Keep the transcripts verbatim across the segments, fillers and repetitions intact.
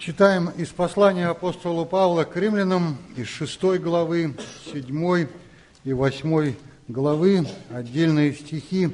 Читаем из послания апостола Павла к римлянам, из шестой главы, седьмой и восьмой главы, отдельные стихи.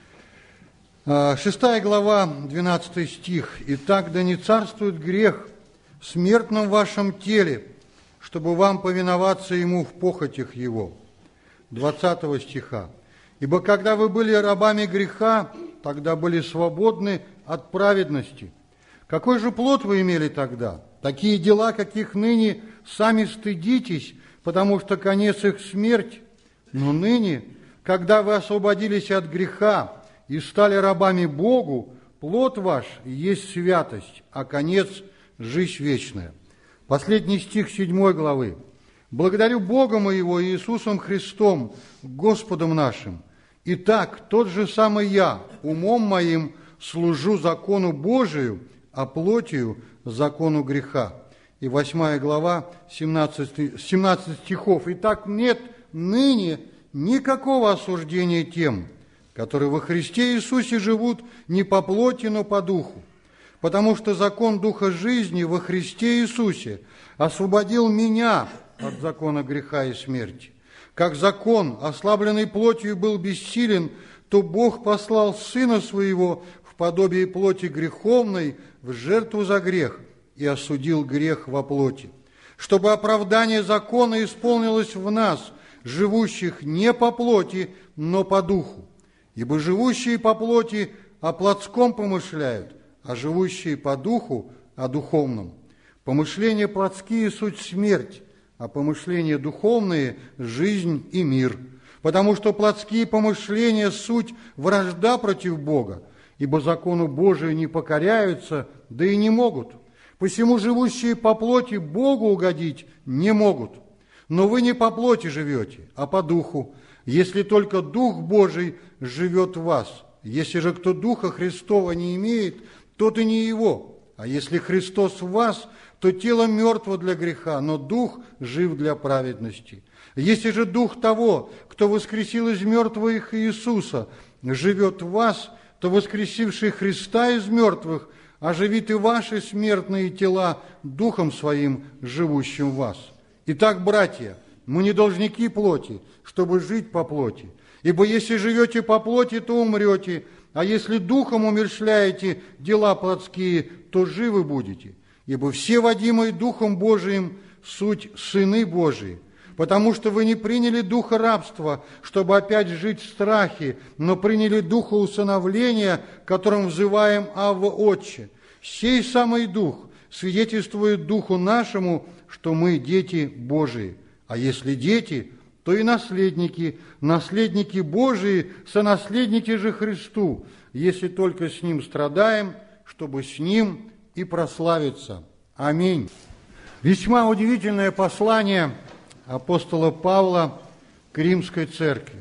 Шестая глава, двенадцатый стих. «Итак, да не царствует грех в смертном вашем теле, чтобы вам повиноваться ему в похотях его». двадцатого стиха. «Ибо когда вы были рабами греха, тогда были свободны от праведности. Какой же плод вы имели тогда? Такие дела, каких ныне сами стыдитесь, потому что конец их смерть. Но ныне, когда вы освободились от греха и стали рабами Богу, плод ваш есть святость, а конец – жизнь вечная». Последний стих седьмой главы. «Благодарю Бога моего и Иисусом Христом, Господом нашим. Итак, тот же самый я, умом моим, служу закону Божию, а плотью закону греха». И восьмая глава, семнадцать, семнадцать стихов. «Итак, нет ныне никакого осуждения тем, которые во Христе Иисусе живут не по плоти, но по духу. Потому что закон Духа жизни во Христе Иисусе освободил меня от закона греха и смерти. Как закон, ослабленный плотью, был бессилен, то Бог послал Сына Своего в подобие плоти греховной в жертву за грех и осудил грех во плоти, чтобы оправдание закона исполнилось в нас, живущих не по плоти, но по духу. Ибо живущие по плоти о плотском помышляют, а живущие по духу о духовном. Помышления плотские суть смерть, а помышления духовные – жизнь и мир. Потому что плотские помышления суть вражда против Бога, ибо закону Божию не покоряются, да и не могут. Посему живущие по плоти Богу угодить не могут. Но вы не по плоти живете, а по духу, если только Дух Божий живет в вас. Если же кто Духа Христова не имеет, тот и не его. А если Христос в вас, то тело мертво для греха, но Дух жив для праведности. Если же Дух того, кто воскресил из мертвых Иисуса, живет в вас, то воскресивший Христа из мертвых оживит и ваши смертные тела Духом Своим, живущим в вас. Итак, братья, мы не должники плоти, чтобы жить по плоти. Ибо если живете по плоти, то умрете, а если Духом умерщвляете дела плотские, то живы будете. Ибо все, водимые Духом Божиим, суть сыны Божии. Потому что вы не приняли духа рабства, чтобы опять жить в страхе, но приняли духа усыновления, которым взываем Авва Отче. Сей самый Дух свидетельствует Духу нашему, что мы дети Божии. А если дети, то и наследники, наследники Божии, сонаследники же Христу, если только с Ним страдаем, чтобы с Ним и прославиться. Аминь. Весьма удивительное послание апостола Павла к Римской церкви.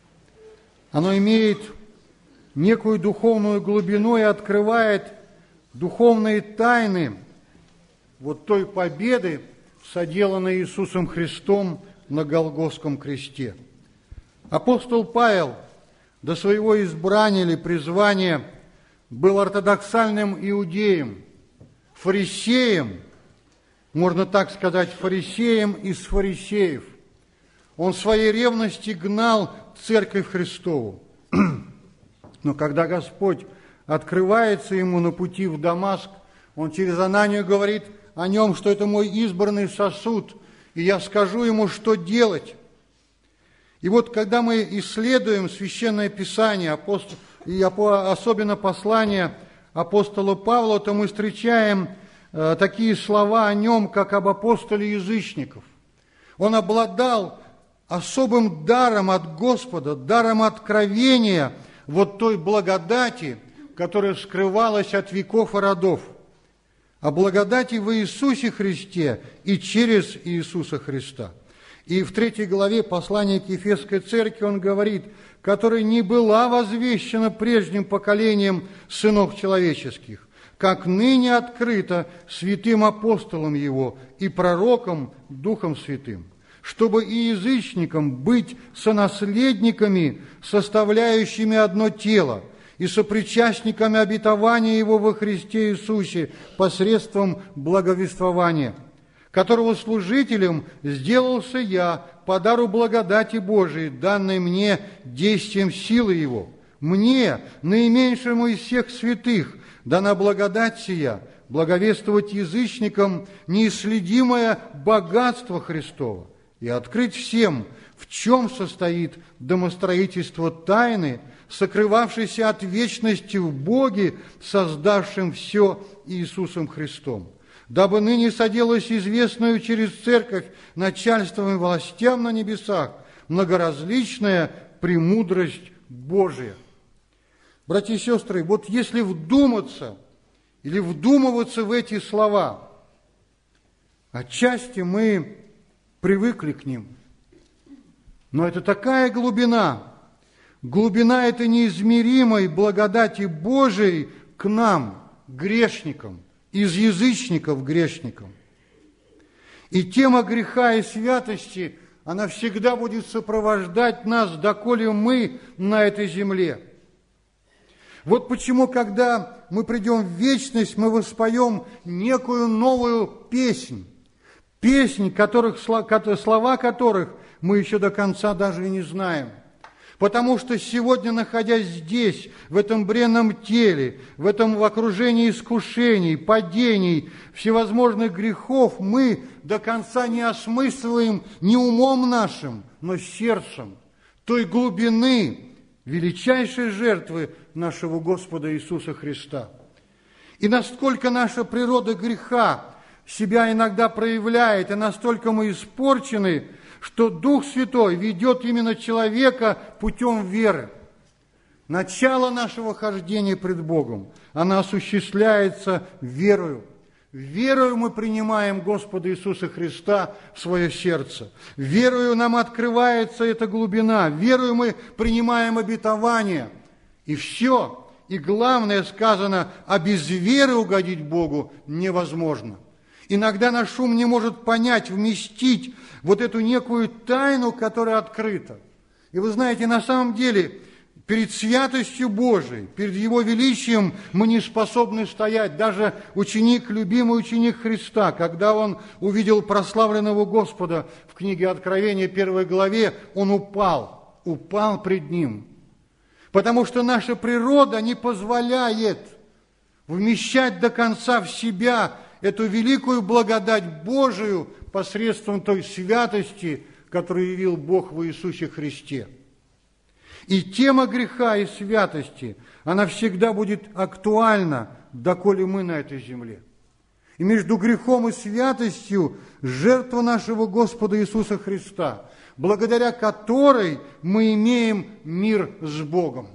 Оно имеет некую духовную глубину и открывает духовные тайны вот той победы, соделанной Иисусом Христом на Голгофском кресте. Апостол Павел до своего избрания или призвания был ортодоксальным иудеем, фарисеем, можно так сказать, фарисеем из фарисеев. Он в своей ревности гнал Церковь Христову. Но когда Господь открывается ему на пути в Дамаск, он через Ананию говорит о нем, что это мой избранный сосуд, и я скажу ему, что делать. И вот когда мы исследуем Священное Писание, апостол, и особенно послание апостола Павла, то мы встречаем э, такие слова о нем, как об апостоле язычников. Он обладал особым даром от Господа, даром откровения вот той благодати, которая скрывалась от веков и родов. О благодати во Иисусе Христе и через Иисуса Христа. И в третьей главе послания к Ефесской церкви он говорит, которая не была возвещена прежним поколением сынов человеческих, как ныне открыто святым апостолом его и пророком Духом Святым, чтобы и язычникам быть сонаследниками, составляющими одно тело, и сопричастниками обетования Его во Христе Иисусе посредством благовествования, которого служителем сделался я по дару благодати Божией, данной мне действием силы Его. Мне, наименьшему из всех святых, дана благодать сия, благовествовать язычникам неисследимое богатство Христово и открыть всем, в чем состоит домостроительство тайны, сокрывавшейся от вечности в Боге, создавшем все Иисусом Христом, дабы ныне соделалось известную через церковь начальством и властям на небесах многоразличная премудрость Божия. Братья и сестры, вот если вдуматься или вдумываться в эти слова, отчасти мы привыкли к ним, но это такая глубина, глубина этой неизмеримой благодати Божией к нам, грешникам, из язычников грешникам. И тема греха и святости, она всегда будет сопровождать нас, доколе мы на этой земле. Вот почему, когда мы придем в вечность, мы воспоем некую новую песнь, песнь, которых, слова которых мы еще до конца даже и не знаем. Потому что сегодня, находясь здесь, в этом бренном теле, в этом в окружении искушений, падений, всевозможных грехов, мы до конца не осмысливаем не умом нашим, но сердцем той глубины величайшей жертвы нашего Господа Иисуса Христа. И насколько наша природа греха себя иногда проявляет, и настолько мы испорчены, что Дух Святой ведет именно человека путем веры. Начало нашего хождения пред Богом, оно осуществляется верою. Верою мы принимаем Господа Иисуса Христа в свое сердце. Верою нам открывается эта глубина. Верою мы принимаем обетование. И все, и главное сказано, а без веры угодить Богу невозможно. Иногда наш ум не может понять, вместить вот эту некую тайну, которая открыта. И вы знаете, на самом деле, перед святостью Божией, перед Его величием мы не способны стоять. Даже ученик, любимый ученик Христа, когда он увидел прославленного Господа в книге Откровения, первой главе, он упал, упал пред Ним. Потому что наша природа не позволяет вмещать до конца в себя эту великую благодать Божию посредством той святости, которую явил Бог в Иисусе Христе. И тема греха и святости, она всегда будет актуальна, доколе мы на этой земле. И между грехом и святостью жертва нашего Господа Иисуса Христа, благодаря которой мы имеем мир с Богом.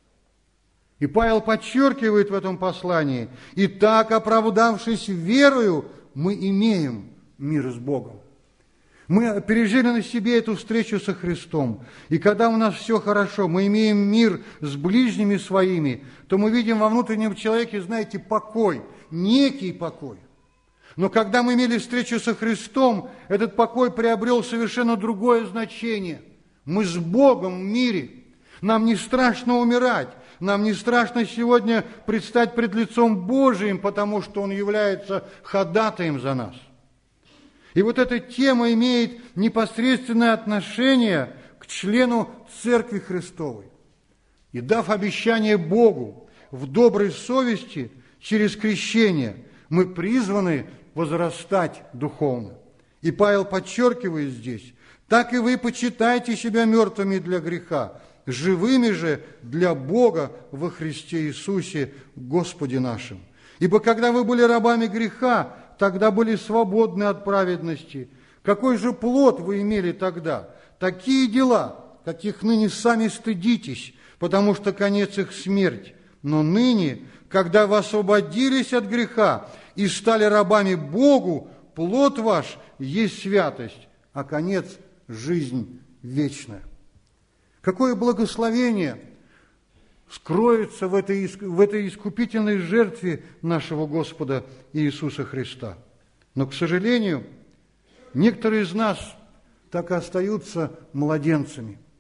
И Павел подчеркивает в этом послании, «И так, оправдавшись верою, мы имеем мир с Богом». Мы пережили на себе эту встречу со Христом. И когда у нас все хорошо, мы имеем мир с ближними своими, то мы видим во внутреннем человеке, знаете, покой, некий покой. Но когда мы имели встречу со Христом, этот покой приобрел совершенно другое значение. Мы с Богом в мире. Нам не страшно умирать. Нам не страшно сегодня предстать пред лицом Божиим, потому что Он является ходатаем за нас. И вот эта тема имеет непосредственное отношение к члену Церкви Христовой. И дав обещание Богу в доброй совести через крещение, мы призваны возрастать духовно. И Павел подчеркивает здесь, так и вы почитайте себя мертвыми для греха, живыми же для Бога во Христе Иисусе, Господе нашим. Ибо когда вы были рабами греха, тогда были свободны от праведности. Какой же плод вы имели тогда? Такие дела, каких ныне сами стыдитесь, потому что конец их смерть. Но ныне, когда вы освободились от греха и стали рабами Богу, плод ваш есть святость, а конец – жизнь вечная. Какое благословение скроется в этой, в этой искупительной жертве нашего Господа Иисуса Христа. Но, к сожалению, некоторые из нас так и остаются младенцами.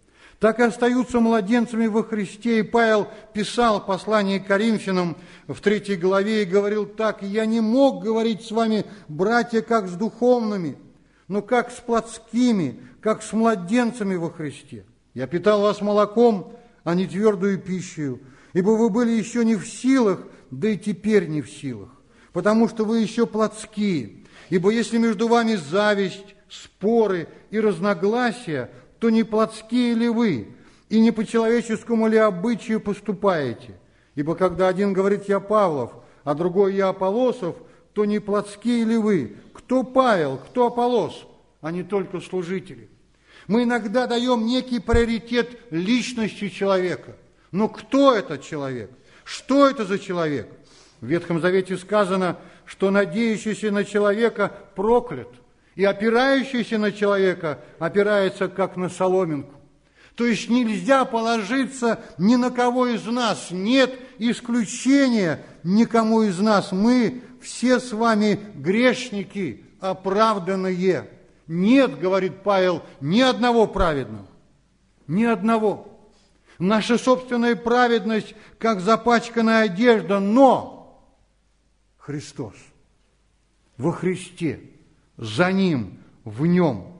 так и остаются младенцами во Христе. И Павел писал послание к Коринфянам в третьей главе и говорил так: «Я не мог говорить с вами, братья, как с духовными, но как с плотскими, как с младенцами во Христе. Я питал вас молоком, а не твердую пищу, ибо вы были еще не в силах, да и теперь не в силах, потому что вы еще плотские. Ибо если между вами зависть, споры и разногласия, то не плотские ли вы, и не по человеческому ли обычаю поступаете? Ибо когда один говорит: я Павлов, а другой: я Аполосов, то не плотские ли вы? Кто Павел, кто Аполос, а не только служители?» Мы иногда даем некий приоритет личности человека. Но кто этот человек? Что это за человек? В Ветхом Завете сказано, что надеющийся на человека проклят, и опирающийся на человека опирается как на соломинку. То есть нельзя положиться ни на кого из нас, нет исключения никому из нас. Мы все с вами грешники, оправданные. Нет, говорит Павел, ни одного праведного, ни одного. Наша собственная праведность, как запачканная одежда, но Христос во Христе, за Ним, в Нем.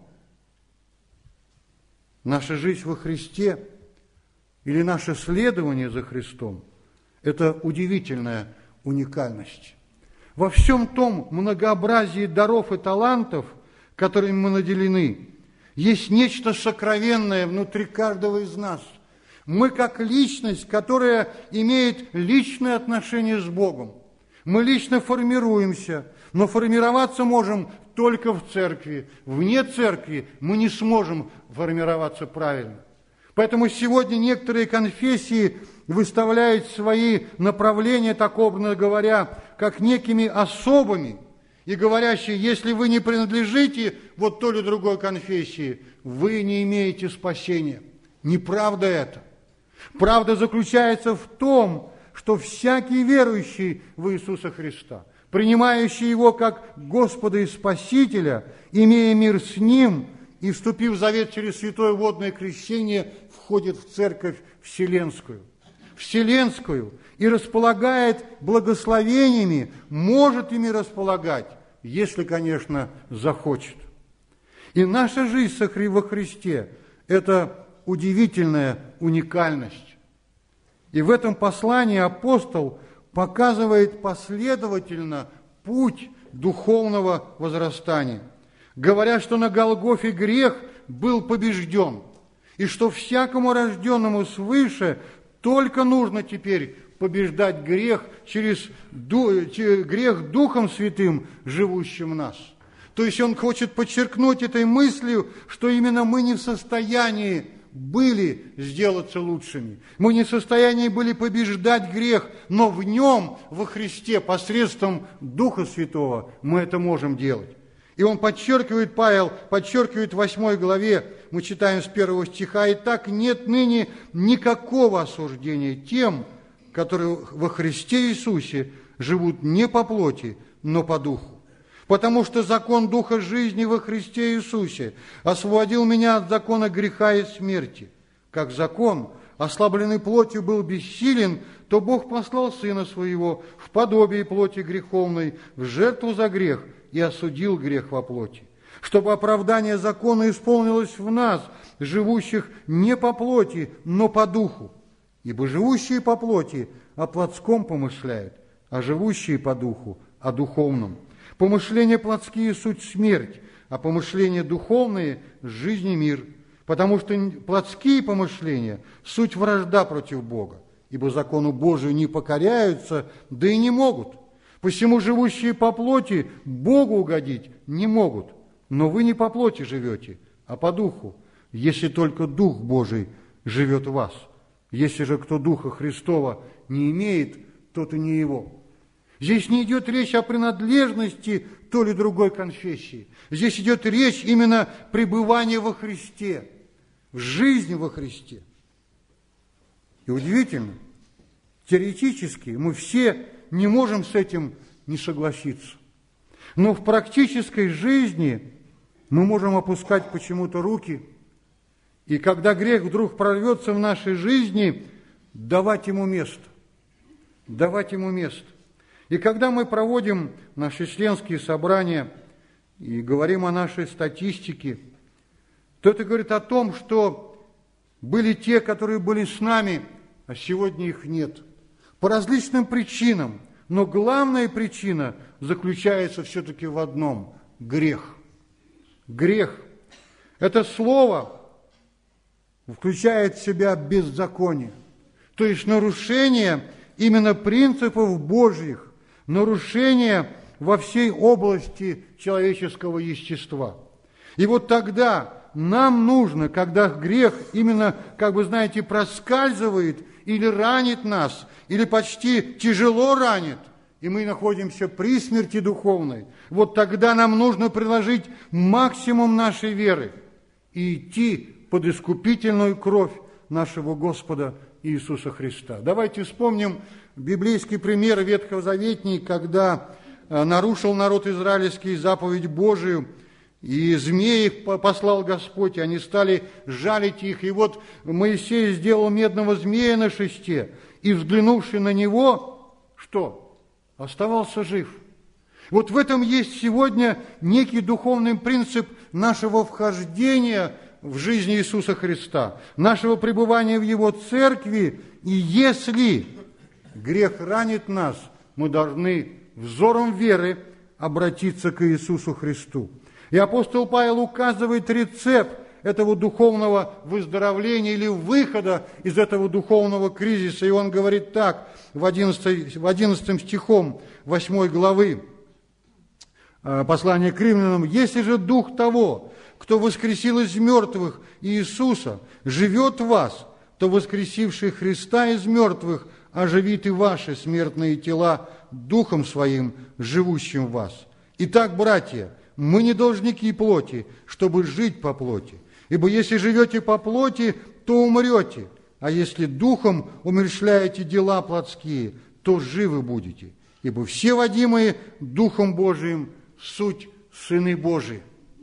Наша жизнь во Христе или наше следование за Христом – это удивительная уникальность. Во всем том многообразии даров и талантов, которыми мы наделены, есть нечто сокровенное внутри каждого из нас. Мы как личность, которая имеет личное отношение с Богом. Мы лично формируемся, но формироваться можем только в церкви. Вне церкви мы не сможем формироваться правильно. Поэтому сегодня некоторые конфессии выставляют свои направления, так образно говоря, как некими особыми, и говорящие: если вы не принадлежите вот той или другой конфессии, вы не имеете спасения. Неправда это. Правда заключается в том, что всякий верующий в Иисуса Христа, принимающий Его как Господа и Спасителя, имея мир с Ним и вступив в завет через святое водное крещение, входит в церковь вселенскую. Вселенскую и располагает благословениями, может ими располагать, если, конечно, захочет. И наша жизнь во Христе – это удивительная уникальность. И в этом послании апостол показывает последовательно путь духовного возрастания, говоря, что на Голгофе грех был побежден, и что всякому рожденному свыше только нужно теперь побеждать грех через грех Духом Святым, живущим в нас. То есть он хочет подчеркнуть этой мыслью, что именно мы не в состоянии были сделаться лучшими. Мы не в состоянии были побеждать грех, но в нем, во Христе, посредством Духа Святого мы это можем делать. И он подчеркивает, Павел подчеркивает в восьмой главе, мы читаем с первого стиха: «Итак, нет ныне никакого осуждения тем, которые во Христе Иисусе живут не по плоти, но по духу. Потому что закон Духа жизни во Христе Иисусе освободил меня от закона греха и смерти. Как закон, ослабленный плотью, был бессилен, то Бог послал Сына Своего в подобие плоти греховной, в жертву за грех, и осудил грех во плоти, чтобы оправдание закона исполнилось в нас, живущих не по плоти, но по духу. Ибо живущие по плоти о плотском помышляют, а живущие по духу о духовном. Помышления плотские – суть смерть, а помышления духовные – жизнь и мир. Потому что плотские помышления – суть вражда против Бога, ибо закону Божию не покоряются, да и не могут. Посему живущие по плоти Богу угодить не могут. Но вы не по плоти живете, а по духу, если только Дух Божий живет в вас. Если же кто Духа Христова не имеет, тот и не его». Здесь не идет речь о принадлежности той или другой конфессии. Здесь идет речь именно пребывания во Христе, в жизни во Христе. И удивительно, теоретически мы все не можем с этим не согласиться. Но в практической жизни мы можем опускать почему-то руки И когда грех вдруг прорвется в нашей жизни, давать ему место. Давать ему место. И когда мы проводим наши членские собрания и говорим о нашей статистике, то это говорит о том, что были те, которые были с нами, а сегодня их нет. По различным причинам. Но главная причина заключается все-таки в одном – грех. Грех. Это слово включает в себя беззаконие, то есть нарушение именно принципов Божьих, нарушение во всей области человеческого естества. И вот тогда нам нужно, когда грех именно, как вы знаете, проскальзывает или ранит нас, или почти тяжело ранит, и мы находимся при смерти духовной, вот тогда нам нужно приложить максимум нашей веры и идти под искупительную кровь нашего Господа Иисуса Христа. Давайте вспомним библейский пример ветхозаветний, когда нарушил народ израильский заповедь Божию, и змеи их послал Господь, и они стали жалить их. И вот Моисей сделал медного змея на шесте, и, взглянувши на него, что? Оставался жив. Вот в этом есть сегодня некий духовный принцип нашего вхождения в жизнь Иисуса Христа, нашего пребывания в Его церкви. И если грех ранит нас, мы должны взором веры обратиться к Иисусу Христу. И апостол Павел указывает рецепт этого духовного выздоровления или выхода из этого духовного кризиса. И он говорит так, в одиннадцатом стихом восьмой главы послания к римлянам: «Если же дух того, кто воскресил из мертвых Иисуса, живет в вас, то воскресивший Христа из мертвых оживит и ваши смертные тела духом своим, живущим в вас. Итак, братья, мы не должники плоти, чтобы жить по плоти. Ибо если живете по плоти, то умрете, а если духом умерщвляете дела плотские, то живы будете. Ибо все водимые Духом Божиим суть сыны Божии».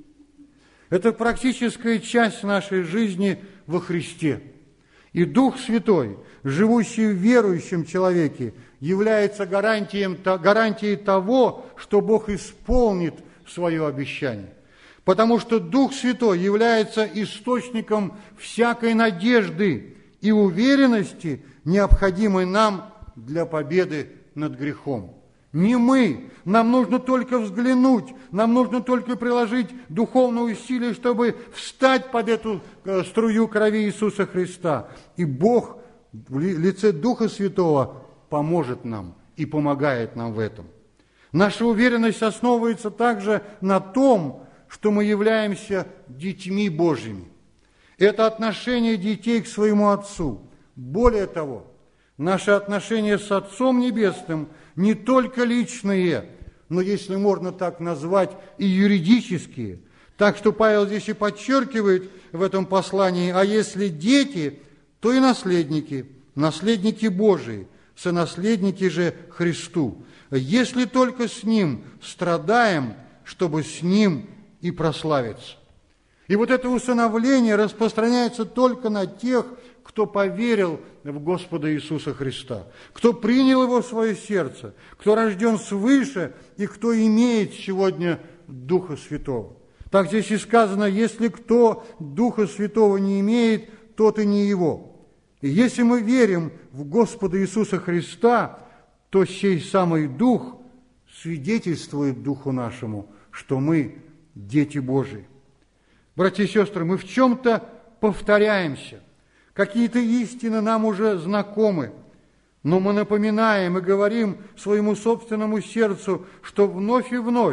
Это практическая часть нашей жизни во Христе. И Дух Святой, живущий в верующем человеке, является гарантией, гарантией того, что Бог исполнит свое обещание. Потому что Дух Святой является источником всякой надежды и уверенности, необходимой нам для победы над грехом. Не мы, нам нужно только взглянуть, нам нужно только приложить духовное усилие, чтобы встать под эту струю крови Иисуса Христа. И Бог в лице Духа Святого поможет нам и помогает нам в этом. Наша уверенность основывается также на том, что мы являемся детьми Божьими. Это отношение детей к своему Отцу. Более того, наши отношения с Отцом Небесным не только личные, но, если можно так назвать, и юридические. Так что Павел здесь и подчеркивает в этом послании: а если дети, то и наследники, наследники Божии, сонаследники же Христу, если только с Ним страдаем, чтобы с Ним и прославиться. И вот это усыновление распространяется только на тех, кто поверил в Господа Иисуса Христа, кто принял Его в свое сердце, кто рожден свыше и кто имеет сегодня Духа Святого. Так здесь и сказано: если кто Духа Святого не имеет, тот и не его. И если мы верим в Господа Иисуса Христа, то сей самый Дух свидетельствует Духу нашему, что мы дети Божии. Братья и сестры, мы в чем-то повторяемся. Какие-то истины нам уже знакомы, но мы напоминаем и говорим своему собственному сердцу, что вновь и вновь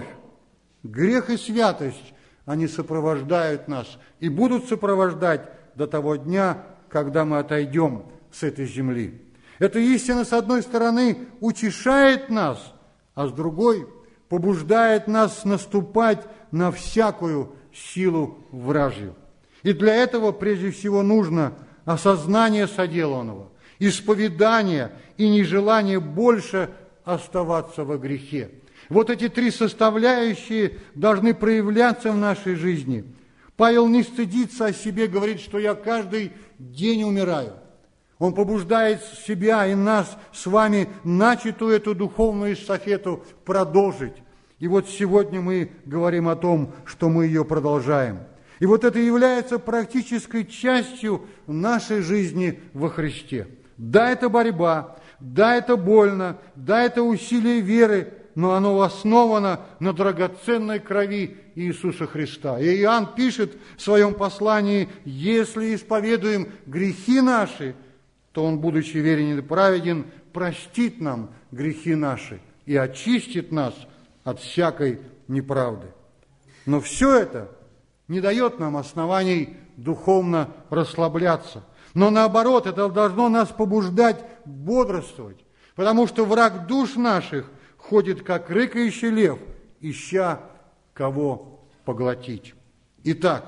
грех и святость, они сопровождают нас и будут сопровождать до того дня, когда мы отойдем с этой земли. Эта истина, с одной стороны, утешает нас, а с другой побуждает нас наступать на всякую силу вражью. И для этого прежде всего нужно осознание соделанного, исповедание и нежелание больше оставаться во грехе. Вот эти три составляющие должны проявляться в нашей жизни. Павел не стыдится о себе, говорит, что я каждый день умираю. Он побуждает себя и нас с вами начатую эту духовную эстафету продолжить. И вот сегодня мы говорим о том, что мы ее продолжаем. И вот это является практической частью нашей жизни во Христе. Да, это борьба, да, это больно, да, это усилие веры, но оно основано на драгоценной крови Иисуса Христа. И Иоанн пишет в своем послании: «Если исповедуем грехи наши, то Он, будучи верен и праведен, простит нам грехи наши и очистит нас от всякой неправды». Но все это не дает нам оснований духовно расслабляться. Но наоборот, это должно нас побуждать бодрствовать, потому что враг душ наших ходит, как рыкающий лев, ища кого поглотить. Итак,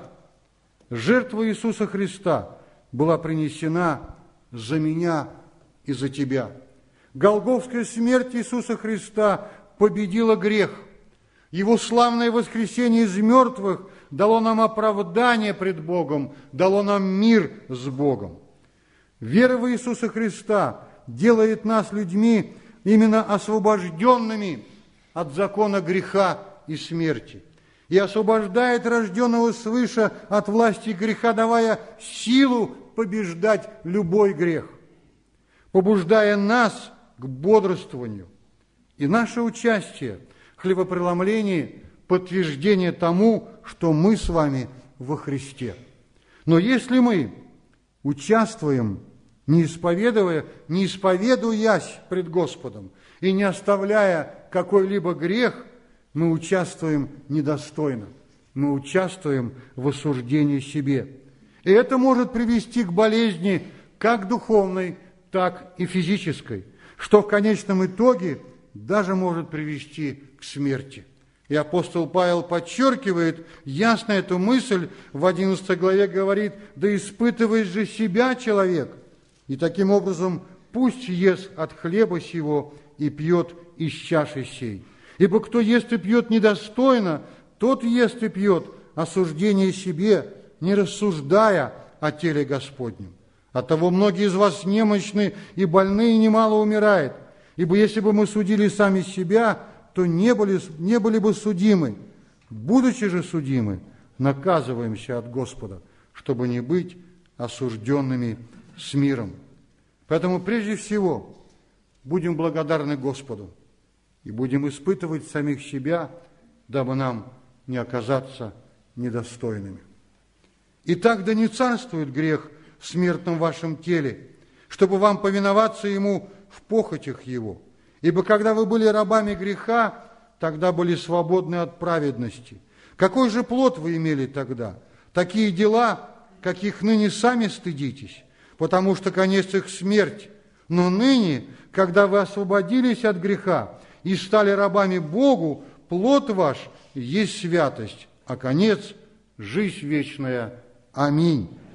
жертва Иисуса Христа была принесена за меня и за тебя. Голгофская смерть Иисуса Христа победила грех. Его славное воскресение из мертвых дало нам оправдание пред Богом, дало нам мир с Богом. Вера в Иисуса Христа делает нас людьми именно освобожденными от закона греха и смерти, и освобождает рожденного свыше от власти греха, давая силу побеждать любой грех, побуждая нас к бодрствованию. И наше участие в хлебопреломлении – подтверждение тому, что мы с вами во Христе. Но если мы участвуем, не исповедуя, не исповедуясь пред Господом и не оставляя какой-либо грех, мы участвуем недостойно, мы участвуем в осуждении себе. И это может привести к болезни как духовной, так и физической, что в конечном итоге даже может привести к смерти. И апостол Павел подчеркивает ясно эту мысль, в одиннадцатой главе говорит: «Да испытывает же себя человек, и таким образом пусть ест от хлеба сего и пьет из чаши сей. Ибо кто ест и пьет недостойно, тот ест и пьет осуждение себе, не рассуждая о теле Господнем. Оттого многие из вас немощны и больны, и немало умирает. Ибо если бы мы судили сами себя, то не были, не были бы судимы. Будучи же судимы, наказываемся от Господа, чтобы не быть осужденными с миром». Поэтому прежде всего будем благодарны Господу и будем испытывать самих себя, дабы нам не оказаться недостойными. Итак, да не царствует грех в смертном вашем теле, чтобы вам повиноваться ему в похотях его. Ибо когда вы были рабами греха, тогда были свободны от праведности. Какой же плод вы имели тогда? Такие дела, каких ныне сами стыдитесь, потому что конец их смерть. Но ныне, когда вы освободились от греха и стали рабами Богу, плод ваш есть святость, а конец – жизнь вечная. Аминь.